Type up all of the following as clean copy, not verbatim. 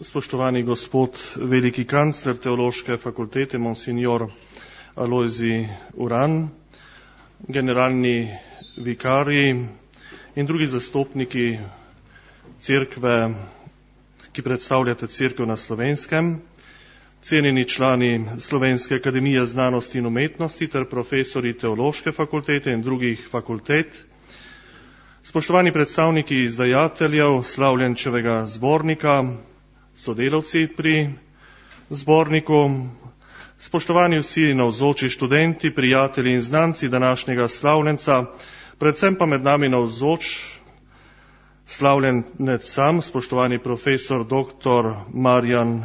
spoštovani gospod veliki kancler Teološke fakultete, monsignor Alojzij Uran, generalni vikarij in drugi zastopniki cerkve, ki predstavljate cerkev na Slovenskem, cenjeni člani Slovenske akademije znanosti in umetnosti ter profesori Teološke fakultete in drugih fakultet, spoštovani predstavniki izdajateljev Slavljenčevega zbornika, sodelavci pri zborniku, spoštovani vsi navzoči študenti, prijatelji in znanci današnjega slavljenca, predvsem pa med nami navzoč slavljenec sam, spoštovani profesor dr. Marjan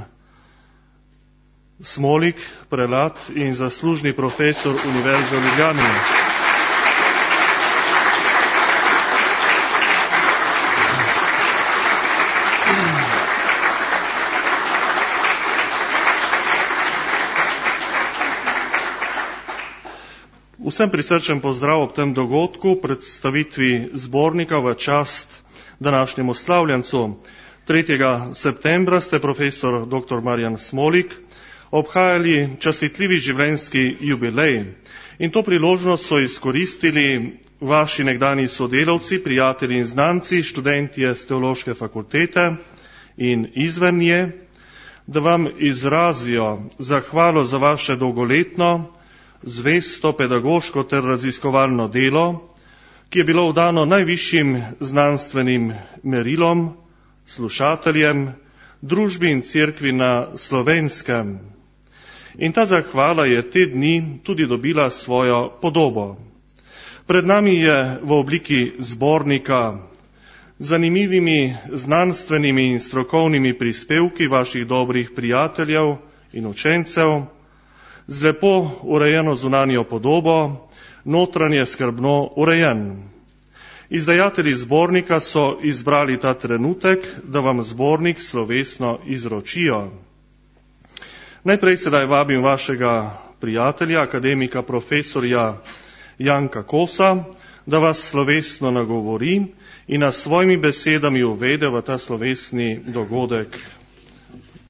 Smolik, prelat in zaslužni profesor Univerze v Ljubljani. Vsem prisrčen pozdrav ob tem dogodku, predstavitvi zbornika v čast današnjemu slavljencu. 3. septembra ste profesor dr. Marjan Smolik obhajali častitljivi življenjski jubilej in to priložnost so izkoristili vaši nekdani sodelavci, prijatelji in znanci, študentje z Teološke fakultete in izven nje, da vam izrazijo zahvalo za vaše dolgoletno, zvesto pedagoško ter raziskovalno delo, ki je bilo vdano najvišjim znanstvenim merilom, slušateljem, družbi in cerkvi na Slovenskem. In ta zahvala je te dni tudi dobila svojo podobo. Pred nami je v obliki zbornika zanimivimi znanstvenimi in strokovnimi prispevki vaših dobrih prijateljev in učencev, z lepo urejeno zunanjo podobo, notranje skrbno urejen. Izdajatelji zbornika so izbrali ta trenutek, da vam zbornik slovesno izročijo. Najprej sedaj vabim vašega prijatelja, akademika profesorja Janka Kosa, da vas slovesno nagovori in nas svojimi besedami uvede v ta slovesni dogodek.